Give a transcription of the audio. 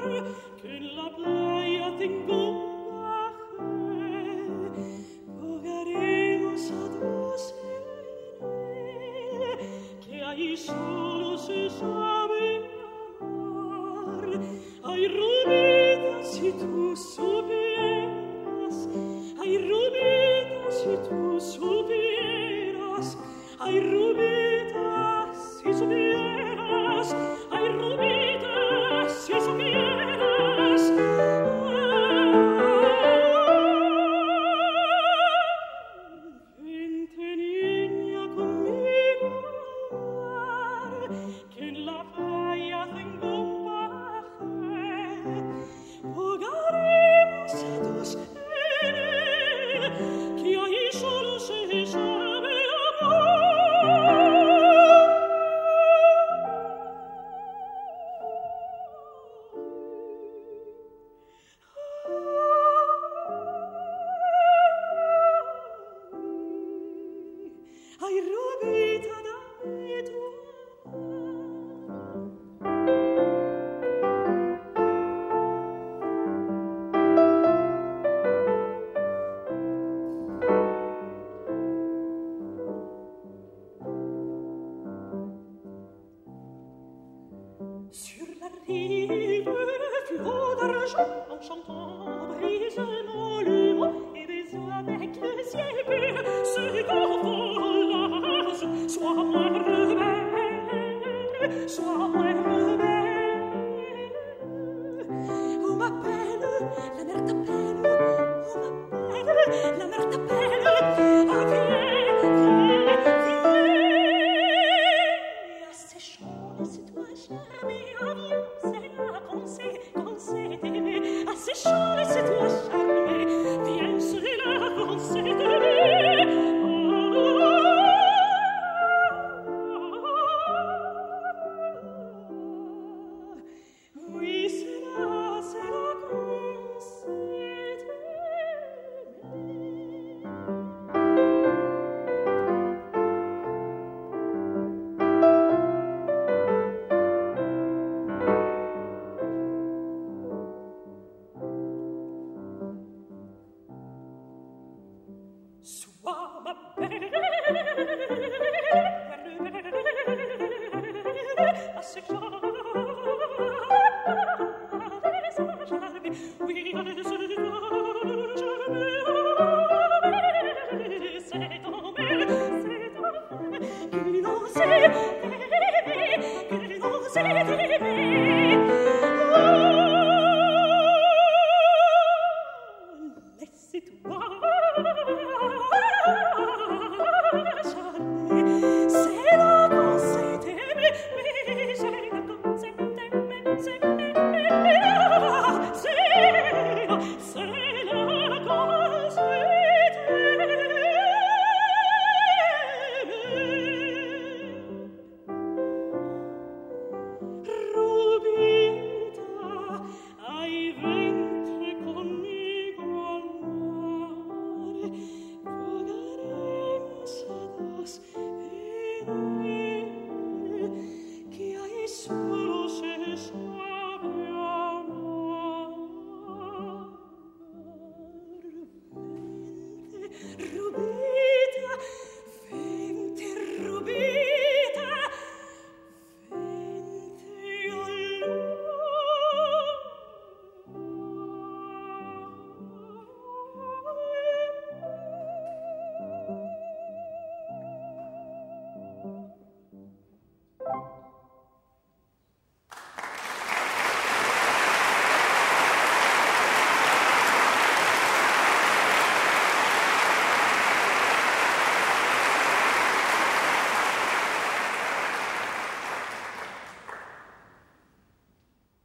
che la playa tengo baje, jugaremos a dos en él, que ahí solo se sabe amar. Ay, Rubita, si tú supieras, ay, Rubita, si tú supieras, ay, Rubita, si supieras, ay, Rubita, si supieras. Vente, niña, conmigo al mar, que en la playa tengo un paje, jugaremos a dos en él, que ahí solo se sabe amar. Ay, Rubita, dammi tu sur la rive, flot d'argent en chantant brisement le vent et des eaux avec le ciel bleu se confondent. Sois moins rebelle, sois moins rebelle. On m'appelle, la mer t'appelle, on m'appelle, la mer t'appelle.